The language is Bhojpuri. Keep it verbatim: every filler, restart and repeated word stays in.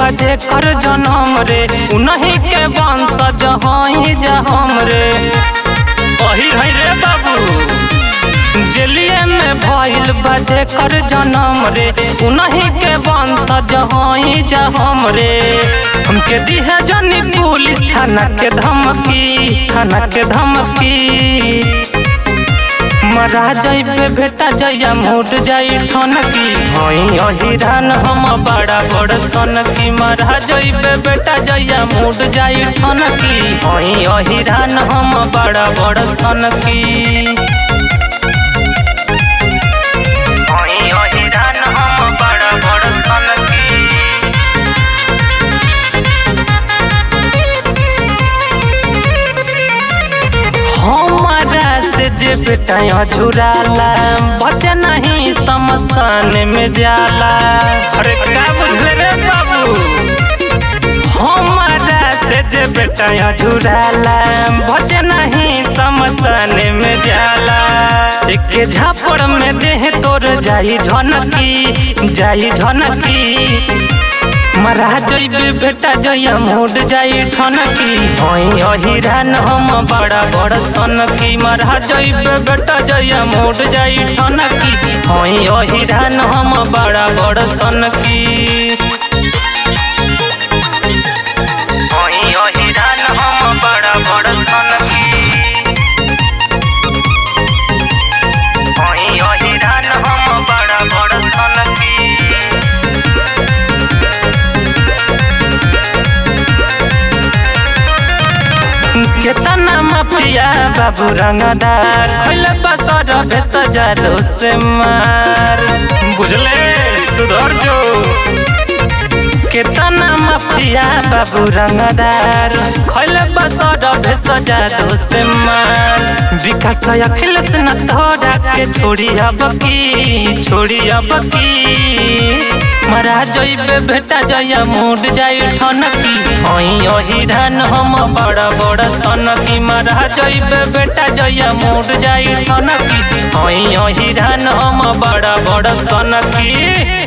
बजे कर जनम रे उन्हीं के वंशज हई जा हम रे। अही है रे बाबू जेलिए में भइल बजे कर जनम रे उन्हीं के वंशज हई जा हम रे। हमके दिहा जानी पुलिस थाना के धमकी थाना के धमकी मरा जाइबे बेटा जया मुड जाई ठनकी हई अहिरान हम बड़ा बड़ सनकी। मरा जाइबे बेटा जया मुड जाई ठनकी हई अहिरान हम बड़ा बड़ सनकी। हई अहिरान हम बड़ा बड़ सनकी। हमारा से जे बेटा झुराला बच्चा नहीं शमशान में जाला। अरे का बुझले रे बाबू हमारा से जे बेटा झुराला बच्चा नहीं शमशान में जाला। एक झापड़ में देह तोर जाई झनकी जाई झनकी मरा जाइबे बेटा जया मुड जाई ठनकी हई अहिरान हम बड़ा बड़ सनकी। मरा जाइबे बेटा जया मुड जाई ठनकी हई अहिरान हम बड़ा बड़ सनकी। हई अहिरान हम बड़ा बड़ सनकी। हई अहिरान हम बड़ा बड़ सनकी। केतना माफिया बाबू रंगदार खइले बसर भेस जादू से मार बुझले सुधर जो। केतना माफिया बाबू रंगदार खइले बसर भेस जादू से मार। विकास अखिलेश न तोरा के छोड़ी अब की छोड़ी अब की मरा जाइबे बेटा जया मुड जाई ठनकी हई अहिरान हम बड़ा बड़ सनकी। मरा जाइबे बेटा जया मुड जाई ठनकी हई अहिरान हम बड़ा बड़ सनकी।